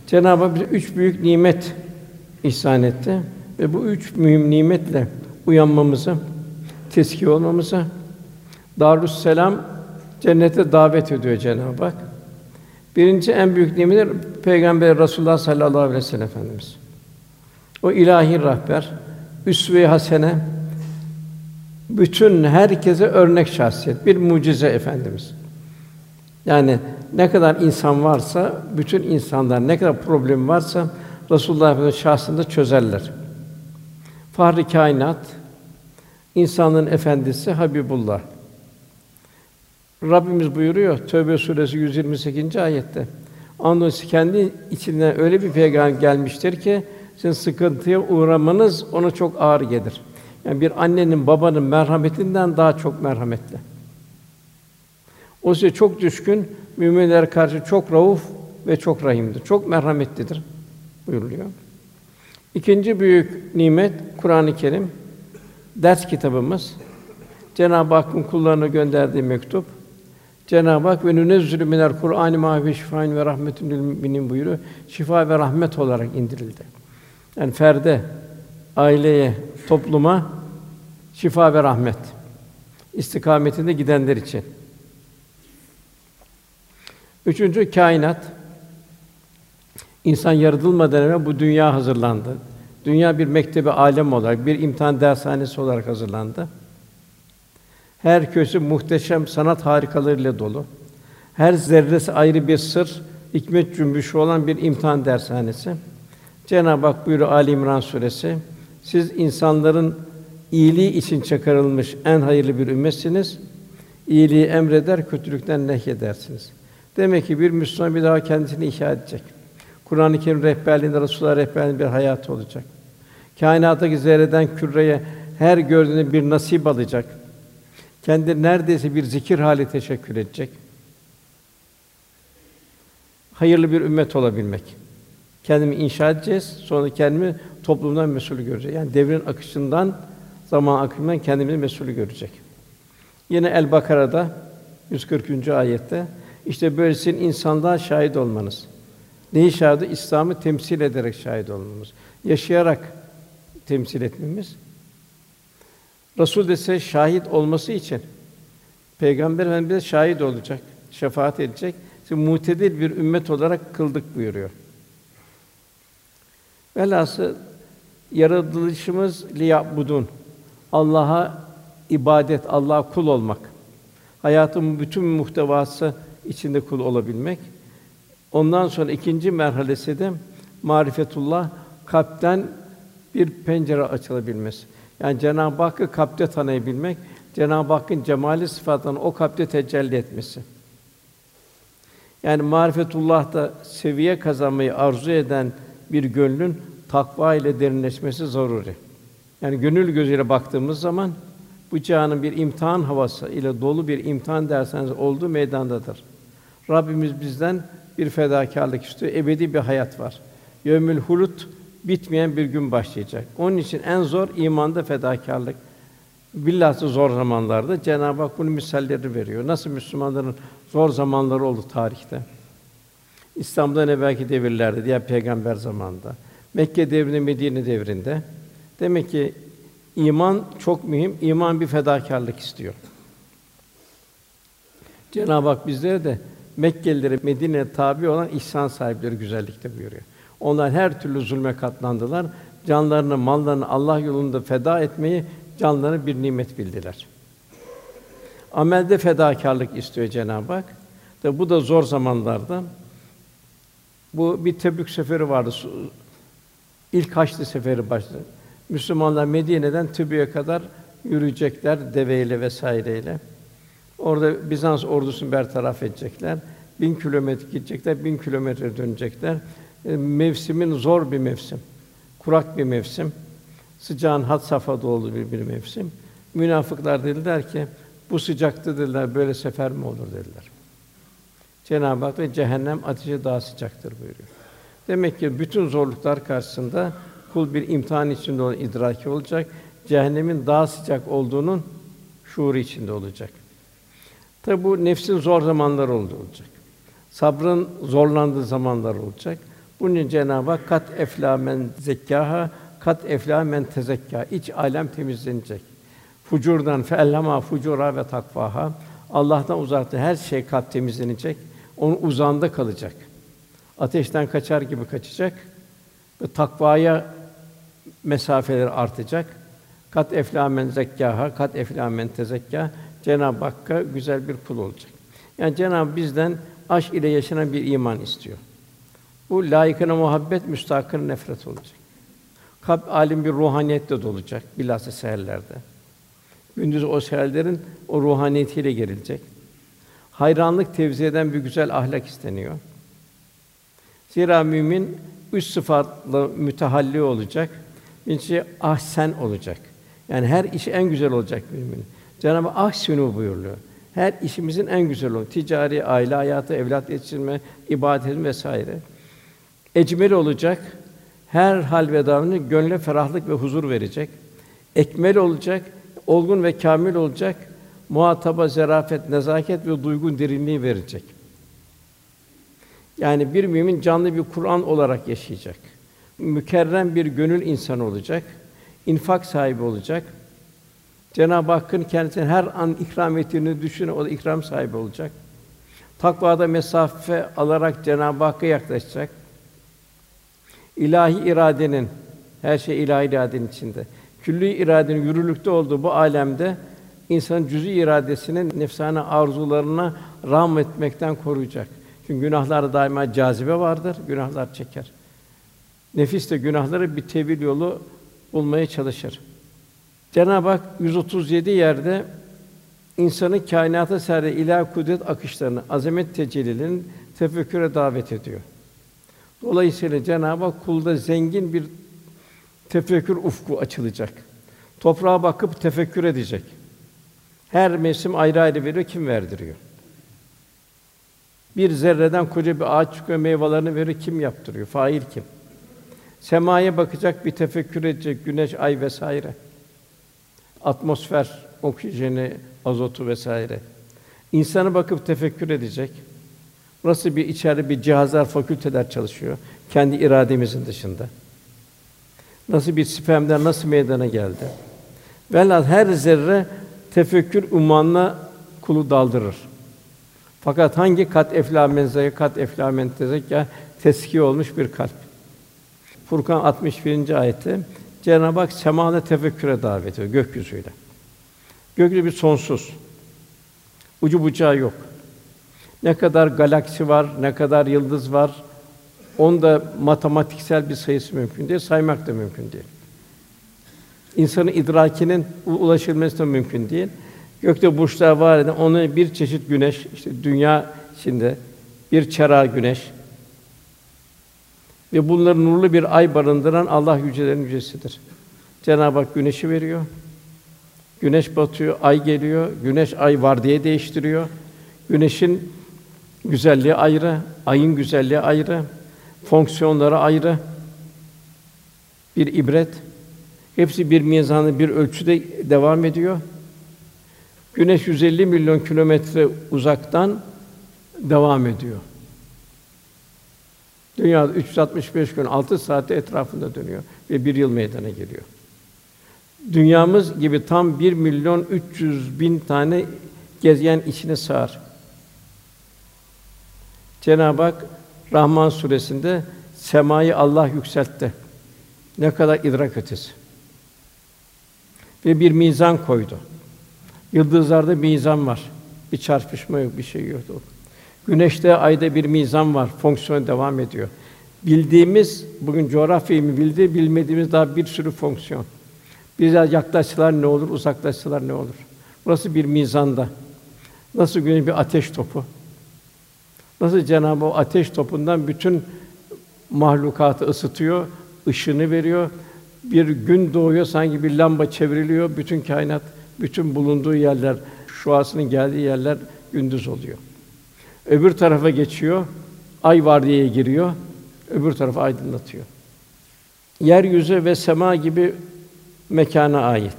Cenab-ı Hak bize üç büyük nimet ihsan etti ve bu üç mühim nimetle uyanmamızı, tezkiye olmamızı, Darüsselam cennete davet ediyor Cenab-ı Hak. Birinci en büyük nimet Peygamber Resulullah sallallahu aleyhi ve sellem Efendimiz. O ilahi rehber, üsve-i hasene, bütün herkese örnek şahsiyet, bir mucize Efendimiz. Yani ne kadar insan varsa, bütün insanlar ne kadar problem varsa Resulullah Efendimiz şahsında çözerler. Fahri kainat, insanlığın efendisi Habibullah. Rabbimiz buyuruyor Tevbe suresi 128. ayette. Andolsun kendi içinden öyle bir peygamber gelmiştir ki sizin sıkıntıya uğramanız ona çok ağır gelir. Yani bir annenin babanın merhametinden daha çok merhametli. O size çok düşkün, müminlere karşı çok rauf ve çok rahimdir. Çok merhametlidir buyuruluyor. İkinci büyük nimet Kur'an-ı Kerim, ders kitabımız. Cenab-ı Hakk'ın kullarına gönderdiği mektup. Cenab-ı Hak ve nünezzülü minel Kur'an-ı mâ huve şifâun ve rahmetun lil müminin buyuruyor. Şifa ve rahmet olarak indirildi. Yani ferde, aileye, topluma şifa ve rahmet. İstikametinde gidenler için. Üçüncü kainat. İnsan yaratılmadan evvel bu dünya hazırlandı. Dünya bir mektebi alem olarak, bir imtihan dershanesi olarak hazırlandı. Her köşesi muhteşem sanat harikalarıyla dolu. Her zerresi ayrı bir sır, hikmet cümbüşü olan bir imtihan dershanesi. Cenab-ı Hak buyuruyor Ali İmran suresi: Siz insanların iyiliği için çıkarılmış en hayırlı bir ümmetsiniz. İyiliği emreder, kötülükten nehyedersiniz. Demek ki bir Müslüman bir daha kendisini ihya edecek. Kur'an-ı Kerim rehberliğinde, Resulullah rehberliğinde bir hayatı olacak. Kainattaki zerreden küreye her gördüğünde bir nasip alacak. Kendi neredeyse bir zikir hali teşekkür edecek. Hayırlı bir ümmet olabilmek. Kendimi inşa edeceğiz, sonra kendimi toplumdan mesul göreceğiz. Yani devrin akışından, zaman akımından kendimizi mesul görecek. Yine El-Bakara'da 140. ayette işte böylesine insanlığa şahit olmanız. Neyi şahit? İslam'ı temsil ederek şahit olmamız. Yaşayarak temsil etmemiz. Resul de şahit olması için Peygamber Efendimiz şahit olacak, şefaat edecek. Şimdi mutedil bir ümmet olarak kıldık buyuruyor. Velhasıl yaratılışımız liyabudun. Allah'a ibadet, Allah'a kul olmak. Hayatın bütün muhtevası içinde kul olabilmek. Ondan sonra ikinci merhalesi de marifetullah, kalpten bir pencere açılabilmesi. Yani Cenab-ı Hakk'ı kalpte tanıyabilmek, Cenab-ı Hakk'ın cemali sıfatlarını o kalpte tecelli etmesi. Yani marifetullah'ta seviye kazanmayı arzu eden bir gönlün takva ile derinleşmesi zaruri. Yani gönül gözüyle baktığımız zaman bu cihanın bir imtihan havası ile dolu bir imtihan derseniz olduğu meydandadır. Rabbimiz bizden bir fedakârlık istiyor, ebedi bir hayat var. Yevmül hulut bitmeyen bir gün başlayacak. Onun için en zor imanda fedakârlık. Billahı zor zamanlarda Cenab-ı Hak bunun misalleri veriyor. Nasıl Müslümanların zor zamanları oldu tarihte. İslam'dan evvelki devirlerde, diğer peygamber zamanında, Mekke devrinde, Medine devrinde. Demek ki iman çok mühim. İman bir fedakârlık istiyor. Cenab-ı Hak bizlere de Mekkelilere, Medine'ye tabi olan ihsan sahipleri güzellikte buyuruyor. Onlar her türlü zulme katlandılar. Canlarını, mallarını Allah yolunda feda etmeyi canlarına bir nimet bildiler. Amelde fedakârlık istiyor Cenab-ı Hak. Tabi bu da zor zamanlarda. Bu bir Tebük seferi vardı. İlk Haçlı seferi başladı. Müslümanlar Medine'den Tebük'e kadar yürüyecekler deveyle vesaireyle. Orada Bizans ordusunu bertaraf edecekler. 1000 kilometre gidecekler, 1000 kilometre dönecekler. Mevsimin zor bir mevsim, kurak bir mevsim, sıcağın had safhada olduğu bir mevsim. Münafıklar dediler ki, bu sıcakta dediler, böyle sefer mi olur dediler. Cenab-ı Hak da cehennem ateşi daha sıcaktır buyuruyor. Demek ki bütün zorluklar karşısında kul bir imtihan içinde olan idraki olacak. Cehennemin daha sıcak olduğunun şuuru içinde olacak. Tabi bu nefsin zor zamanları olacak. Sabrın zorlandığı zamanlar olacak. Bunun için Cenab-ı Hak kat eflâ men zekkâhâ, kat eflâ men tezekkâ. İç alem temizlenecek. Fucurdan fe'ellhemâ fucûrâ ve takvâhâ. Allah'tan uzakta her şey kalp temizlenecek. Onun uzağında kalacak. Ateşten kaçar gibi kaçacak ve takvaya mesafeleri artacak. Kat eflâ men zekkâhâ, kat eflâ men tezekkâ. Cenab-ı Hakk'a güzel bir kul olacak. Yani Cenab-ı bizden aşk ile yaşanan bir iman istiyor. Bu layıkına muhabbet, müstahakına nefret olacak. Kalp âlim bir ruhaniyetle dolacak bilhassa seherlerde. Gündüz o seherlerin o ruhaniyetiyle gerilecek. Hayranlık tevzi eden bir güzel ahlak isteniyor. Zira mümin üç sıfatla mütehalli olacak. Birincisi ahsen olacak. Yani her işi en güzel olacak mümin. Cenab-ı Hak ahsinu buyuruyor. Her işimizin en güzel olacak. Ticari, aile hayatı, evlat yetiştirme, ibadet vesaire. Ecmel olacak. Her hal ve davranış gönle ferahlık ve huzur verecek. Ekmel olacak. Olgun ve kâmil olacak. Muhataba zarafet, nezaket ve duygun derinliği verecek. Yani bir mümin canlı bir Kur'an olarak yaşayacak. Mükerrem bir gönül insanı olacak. İnfak sahibi olacak. Cenab-ı Hakk'ın kendisine her an ikram ettiğini düşüne o da ikram sahibi olacak. Takvada mesafe alarak Cenab-ı Hakk'a yaklaşacak. İlahi iradenin, her şey ilahi iradenin içinde. Külli iradenin yürürlükte olduğu bu âlemde insanın cüz'i iradesinin nefsane arzularına rağm etmekten koruyacak. Çünkü günahlarda daima cazibe vardır, günahlar çeker. Nefis de günahları bir tevil yolu bulmaya çalışır. Cenab-ı Hak 137 yerde insanın kainata serdi ilahi kudret akışlarını, azamet tecellilerini tefekküre davet ediyor. Dolayısıyla Cenab-ı Hak kulda zengin bir tefekkür ufku açılacak. Toprağa bakıp tefekkür edecek. Her mevsim ayrı ayrı veriyor, kim verdiriyor? Bir zerreden koca bir ağaç çıkıyor, meyvelerini veriyor, kim yaptırıyor? Fail kim? Semaya bakacak, bir tefekkür edecek, güneş, ay vesaire. Atmosfer, oksijeni, azotu vesaire. İnsana bakıp tefekkür edecek. Nasıl bir içeride bir cihazlar, fakülteler çalışıyor kendi irademizin dışında. Nasıl bir spermden nasıl meydana geldi? Velhâsıl her zerre tefekkür ummanına kulu daldırır. Fakat hangi kat eflâ men zekkâ, kat eflâ men tezekkâ teskiye olmuş bir kalp. Furkan 61. ayette Cenab-ı Hak semâda tefekküre davet ediyor gökyüzüyle. Gökyüzü bir sonsuz. Ucu bucağı yok. Ne kadar galaksi var, ne kadar yıldız var, onda matematiksel bir sayısı mümkün değil, saymak da mümkün değil. İnsanın idrakinin ulaşılması da mümkün değil. Gökte burçlar var eden, onun bir çeşit güneş, işte dünya içinde bir çera güneş ve bunları nurlu bir ay barındıran Allah yücelerin yücesidir. Cenab-ı Hak güneşi veriyor. Güneş batıyor, ay geliyor. Güneş ay vardiya değiştiriyor. Güneşin güzelliği ayrı, ayın güzelliği ayrı, fonksiyonları ayrı. Bir ibret. Hepsi bir mizanı, bir ölçüde devam ediyor. Güneş 150 milyon kilometre uzaktan devam ediyor. Dünya 365 gün 6 saatte etrafında dönüyor ve bir yıl meydana geliyor. Dünyamız gibi tam 1.300.000 tane gezegen içine sığar. Cenab-ı Hak Rahman suresinde semayı Allah yükseltti. Ne kadar idrak ötesi. Ve bir mizan koydu. Yıldızlarda mizan var. Bir çarpışma yok, bir şey yok. Güneşte, ayda bir mizan var. Fonksiyon devam ediyor. Bildiğimiz bugün coğrafyayı mı bildi, bilmediğimiz daha bir sürü fonksiyon. Biraz yaklaşsalar ne olur, uzaklaşsalar ne olur? Burası bir mizanda. Nasıl güneş bir ateş topu. Nasıl Cenab-ı Hak o ateş topundan bütün mahlukatı ısıtıyor, ışını veriyor. Bir gün doğuyor, sanki bir lamba çevriliyor, bütün kainat, bütün bulunduğu yerler, şuasının geldiği yerler gündüz oluyor. Öbür tarafa geçiyor, ay vardiyaya giriyor, öbür tarafı aydınlatıyor. Yeryüzü ve sema gibi mekâna ait.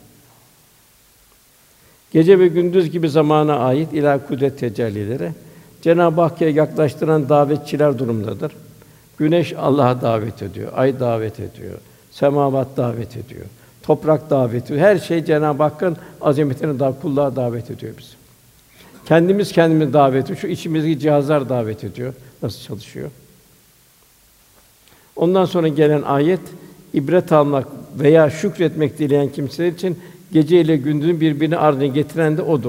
Gece ve gündüz gibi zamana ait ilahi kudret tecellileri Cenab-ı Hakk'a yaklaştıran davetçiler durumdadır. Güneş Allah'a davet ediyor, ay davet ediyor, semavat davet ediyor, toprak davet ediyor. Her şey Cenab-ı Hakk'ın azametine kulluğa davet ediyor bizi. Kendimizi davet ediyor. Şu içimizdeki cihazlar davet ediyor. Nasıl çalışıyor? Ondan sonra gelen ayet ibret almak veya şükretmek dileyen kimseler için gece ile gündüzün birbirine ardına getiren de odur.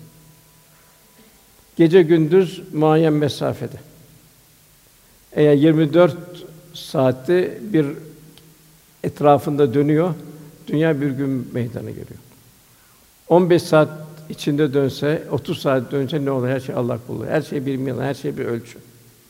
Gece gündüz muayyen mesafede. Eğer 24 saatte bir etrafında dönüyor, dünya bir gün meydana geliyor. 15 saat içinde dönse, 30 saat dönse ne olur? Her şey Allah kulu. Her şey bir mizan, her şey bir ölçü.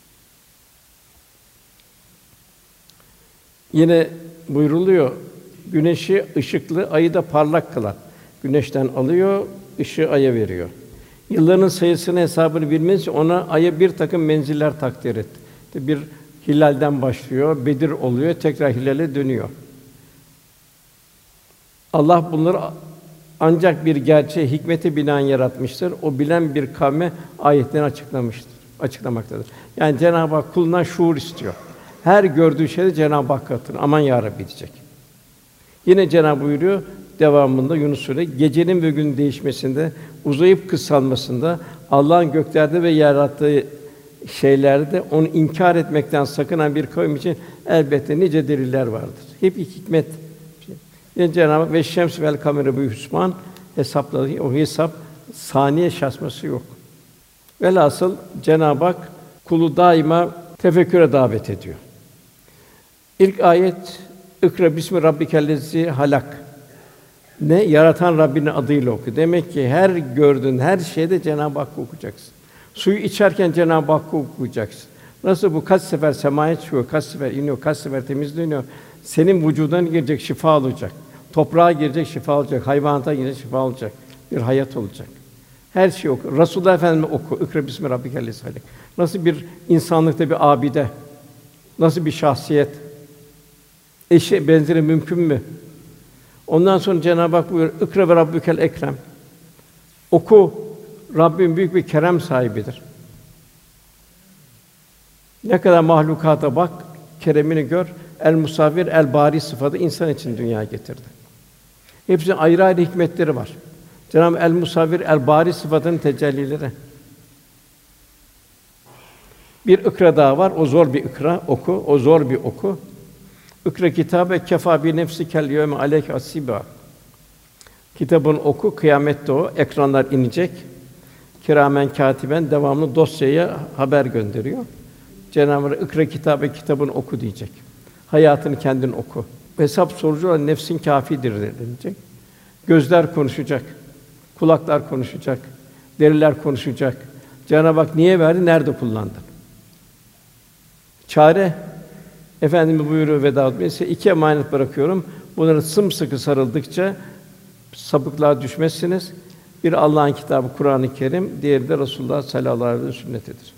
Yine buyruluyor, güneşi ışıklı, ayı da parlak kılan. Güneşten alıyor, ışığı aya veriyor. Yılların sayısını hesabını bilmesi için ona aya bir takım menziller takdir etti. İşte bir hilalden başlıyor, Bedir oluyor, tekrar hilale dönüyor. Allah bunları ancak bir gerçeğe, hikmete binaen yaratmıştır. O bilen bir kavme ayetlerini açıklamaktadır. Yani Cenab-ı Hak kulundan şuur istiyor. Her gördüğü şeyde Cenab-ı Hakk'ı hatırlıyor. Aman ya Rabbi diyecek. Yine Cenab-ı Hak buyuruyor devamında Yunus Sûresi, gecenin ve günün değişmesinde, uzayıp kısalmasında, Allah'ın göklerde ve yarattığı şeylerde onu inkar etmekten sakınan bir kavim için elbette nice deliller vardır. Hep hikmet. Yine Cenab-ı Hak ve şems vel kamera bu hüsban hesapladığı o hesap saniye şaşması yok. Velhasıl Cenab-ı Hak kulu daima tefekküre davet ediyor. İlk ayet İkra bismi rabbikellezî halak. Ne? Yaratan Rabbinin adıyla oku. Demek ki her gördüğün her şeyde Cenab-ı Hakk'ı okuyacaksın. Suyu içerken Cenab-ı Hakk'ı okuyacaksın. Nasıl bu kaç sefer semaya çıkıyor, kaç sefer iniyor, kaç sefer temizleniyor. Senin vücuduna girecek, şifa olacak. Toprağa girecek, şifa olacak. Hayvanata girecek, şifa olacak. Bir hayat olacak. Her şey oku. Resulullah Efendimiz oku. İkra bismi rabbikellezî halak. Nasıl bir insanlıkta bir abide, nasıl bir şahsiyet, eşi benzeri mümkün mü? Ondan sonra Cenab-ı Hak buyuruyor, İkra ve rabbukel ekrem. Oku, Rabbim büyük bir kerem sahibidir. Ne kadar mahlukata bak, keremini gör. El musavvir, el bari sıfatı insan için dünyaya getirdi. Hepsinin ayrı ayrı hikmetleri var. Cenab-ı El musavvir, el bari sıfatının tecellileri. Bir ikra daha var, o zor bir ikra, oku, o zor bir oku. İkra kitabe kefâ bi nefsikel yevme aleyke hasiba. Kitabını oku, kıyamette o ekranlar inecek. Kiramen kâtiben devamlı dosyaya haber gönderiyor. Cenab-ı Hak ikra kitabe kitabını oku diyecek. Hayatını kendin oku. Hesap sorucu olan nefsin kâfidir denilecek. Gözler konuşacak, kulaklar konuşacak, deriler konuşacak. Cenab-ı Hak niye verdi, nerede kullandın? Çare Efendimiz buyuruyor veda size iki emanet bırakıyorum. Bunlara sımsıkı sarıldıkça sapıklığa düşmezsiniz. Bir Allah'ın kitabı Kur'an-ı Kerim, diğeri de Resulullah sallallahu aleyhi ve sellem sünnetidir.